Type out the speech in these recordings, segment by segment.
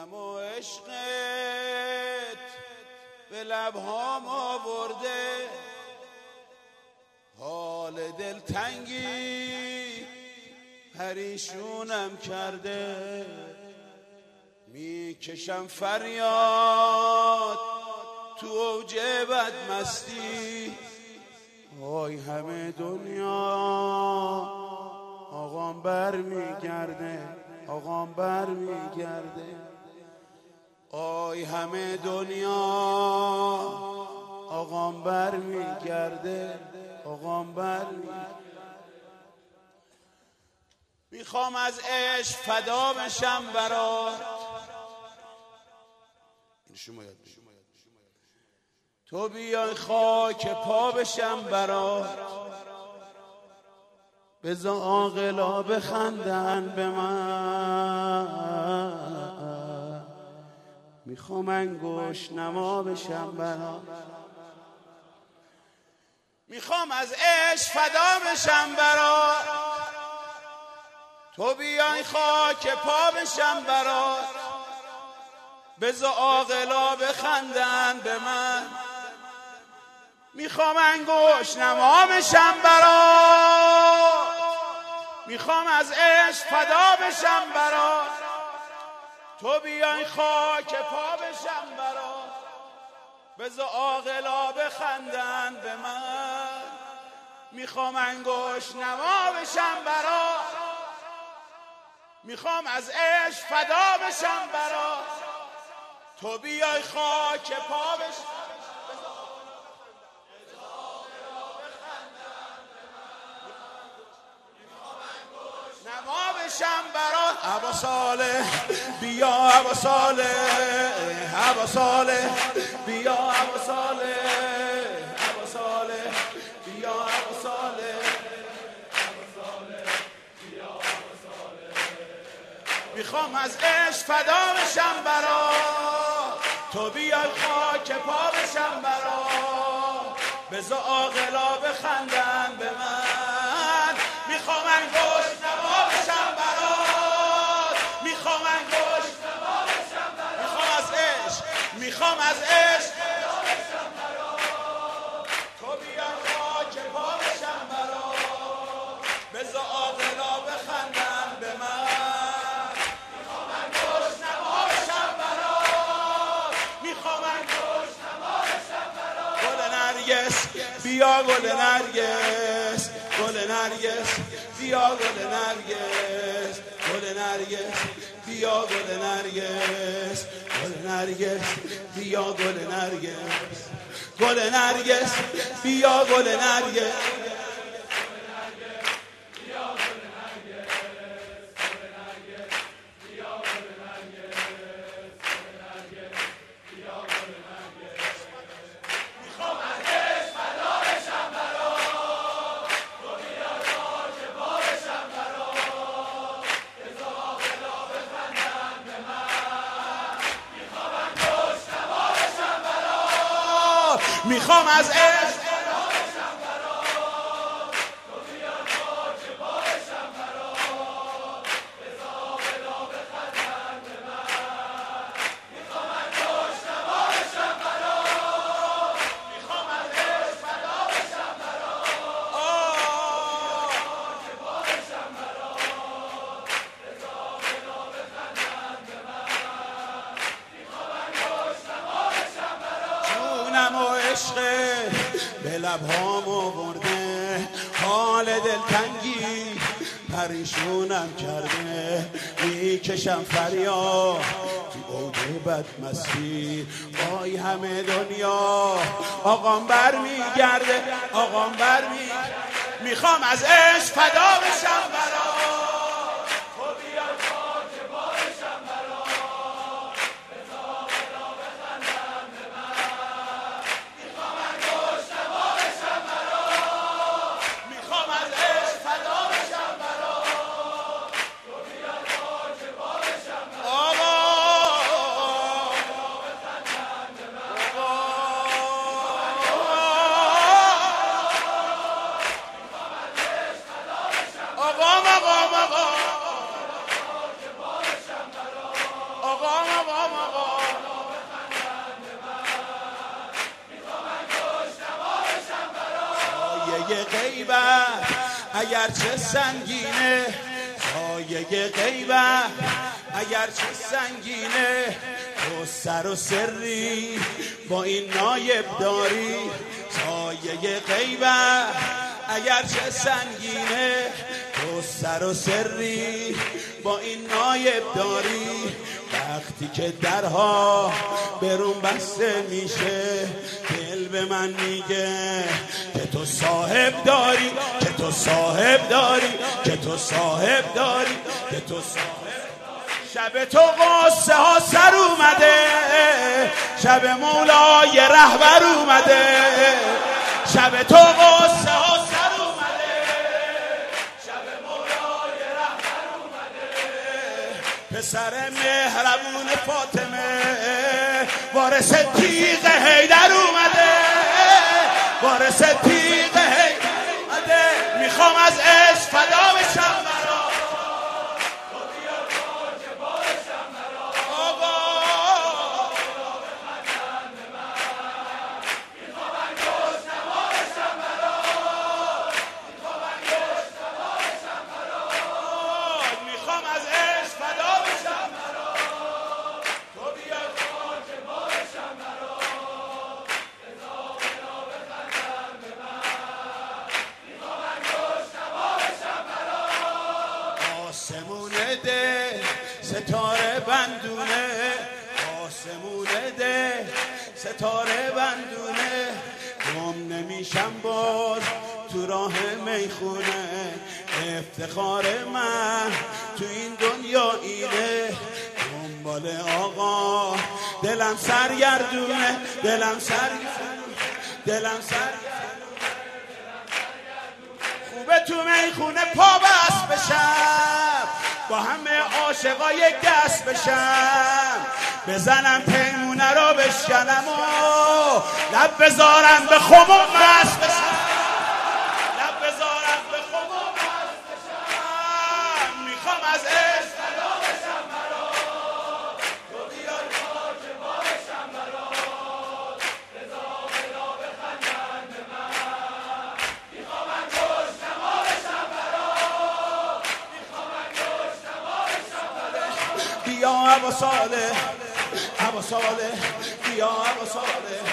جونم و عشقت به لبهام آورده، حال دلتنگی پریشونم کرده، میکشم فریاد تو اوج بدمستی، آی همه دنیا آقام بر میگرده، آقام بر میگرده، آی همه دنیا آقام بر میگرده، آقام بر میگرده. میخوام از عشق فدا بشم برات، تو بیای خاک پا بشم برات، بذار عاقلا بخندن به من، میخوام انگشت نما بشم برات، میخوام از عشق فدا بشم برات، تو بیای خاک پا بشم برات، بذار عاقلا بخندن به من، میخوام انگشت نما بشم برات، میخوام از عشق فدا بشم برات، تو بیای خاک پا بشم برات، بذار عاقلا بخندن به من، میخوام انگشت نما بشم برات، میخوام از عشق فدا بشم برات، تو بیای خاک پا بشم نما بشم برات. ابا صالح بیا، ابا صالح، ابا صالح بیا، ابا صالح، ابا صالح بیا، ابا صالح، میخوام از عشق فدا بشم برات، تو بیای خاک پا بشم برات، بذار عاقلا بخندن به من، میخوام انگشت نما بشم برات، میخوام انگشت نما بشم برات، میخوام از عشق، میخوام از عشق فدا بشم برات، تو بیای خاک پا بشم برات، بذار عاقلا بخندن به من، بیا گل نرگس، گل نرگس بیا، گل نرگس، گل نرگس بیا، گل نرگس، گل نرگس بیا، گل نرگس، گل نرگس بیا، گل نرگس. میخوام از عشق فدا بشم برات، تو بیای خاک پا بشم برات، بذار عاقلا بخندن به من، میخوام انگشت نما بشم برات، میخوام از عشق فدا بشم برات، خاک پا بشم برات، بذار عاقلا بخندن به من، میخوام انگشت نما بشم برات. جونم و عشقت به لبهام آورده، حال دلتنگی پریشونم کرده، میکشم فریاد تو اوج بدمستی، آی همه دنیا آقام بر میگرده، آقام بر میگرده، میخوام از عشق فدا بشم برات، تو بیای خاک پا بشم برات، بذار عاقلا بخندن به من، میخوام انگشت نما بشم برات، میخوام از عشق فدا بشم برات، تو بیای خاک پا بشم برات، آقا بخندن به من، میخوام از عشق فدا بشم، آقا غیبت اگرچه سنگینه، سایه غیبت اگرچه سنگینه، تو سر و سری با این نایب داری. سایه غیبت اگرچه سنگینه، تو سر و سری با این نایب داری. وقتی که درها برون بسته میشه، دل به من میگه که تو صاحب داری، که تو صاحب داری، که تو صاحب داری، که تو صاحب. شب تو قصه ها سر اومده، شب مولای رهبر اومده. شب تو قصه ها سر اومده، شب مولای رهبر اومده. پسر مهربون فاطمه وارث تیغ حیدر اومده، وارث تیغ حیدر اومده. میخوام از عشق فدا بشم برا تو، بیا خاک بارشم برا آقا. میخوام انگشت نمارشم برا، میخوام انگشت نمارشم برا. میخوام از عشق فدا بشم برا تو، بیا خاک بارشم برا. آسمونه ده ستاره بندونه، آسمونه ده ستاره بندونه. گم نمیشم باز تو راه میخونه، افتخار من تو این دنیا اینه. دنبال آقا دلم سرگردونه، دلم سرگردونه، دلم سرگردونه. خوبه تو میخونه پا بست بشم، با همه عاشقا یک دست بشم. بزنم پیمونه رو بشکنم و لب بذارم به خم و مست بشم، لب بذارم به خم و مست بشم. میخوام از عشق فدا بشم برا تو، بیای خاک بارشم برا. رضا بلا بخندن به من، میخوام انگشت نمارشم برا، میخوام انگشت نمارشم برا. بیا ابا صالح، ابا صالح، بیا ابا صالح.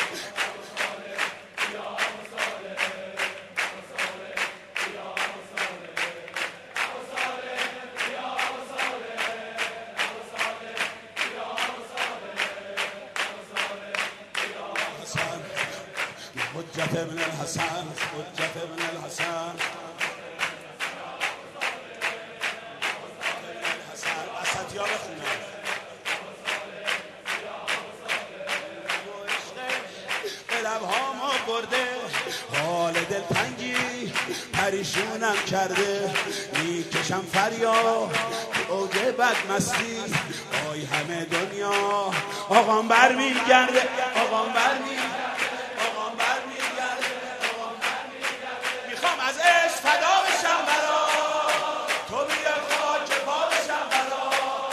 حجت ابن الحسن، حجت ابن الحسن. اسدیا بخونه. لبهامو برده حال دلتنگی پریشونم کرده، میکشم فریاد اوج بدمستی. آی همه دنیا آقام برمیگرده، آقام برمیگرده، آقام برمیگرده، آقام برمیگرده. میخوام از عشق فدا بشم برا تو، بیا خاک پا بشم برا.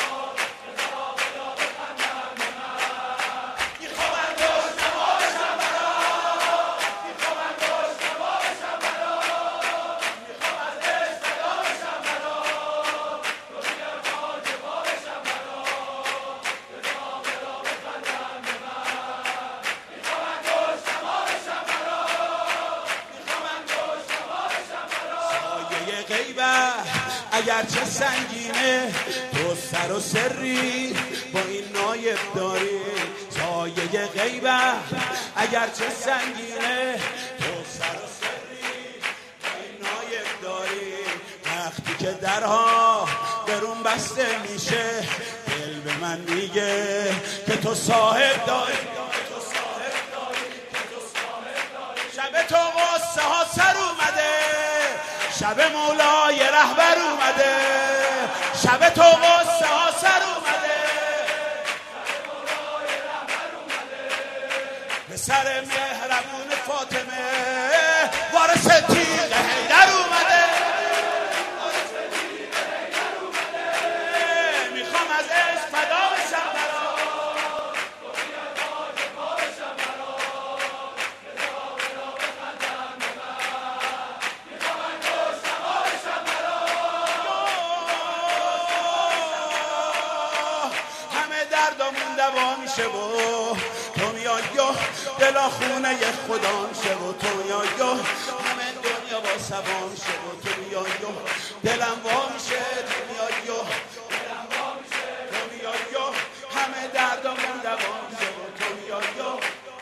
میخوام انگشت نمارشم برا، میخوام انگشت نمارشم برا. میخوام از عشق فدا بشم برا تو، بیا خاک پا بشم برا. رضا بلا بخندن به من، میخوام انگشت نمارشم برا، میخوام انگشت نمارشم برا. سایه غیبت اگرچه سنگینه، تو سر و سری با این نایب داری. سایه غیبت اگرچه سنگینه، تو سر و سری با این نایب داری. وقتی که درها برون بسته میشه، دل به من میگه که تو صاحب داری، که تو صاحب داری، که تو صاحب داری. شب تو قصه ها سر اومده، شب مولای رهبر اومده. شب تو قصه ها سر اومده، شب مولای رهبر اومده. به سر مهربون فاطمه وارث تیغ حیدر اومده، وارث تیغ حیدر اومده. میخوام از عشق فدا بشم برا تو، بیا خاک پا بشم برا. رضا بلا بخندن به من، دوا میشه و تو میای و دلا خونه خدا میشه و تو میای و همه دنیا با سبا میشه و تو میای و دلم وا میشه تو میای و دلم وا میشه تو میای و همه دردامون دوا میشه و تو میای و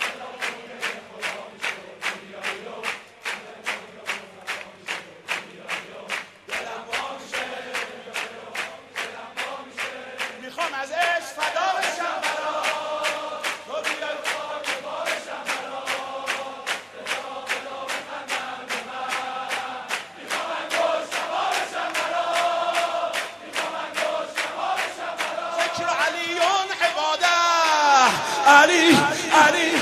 میخوام از عشق فدا بشم برا تو بیای خاک پا بشم برا میخوام انگشت سوا بشم برا میخوام انگشت سوا بشم برا ذکر علیون عباده علی علی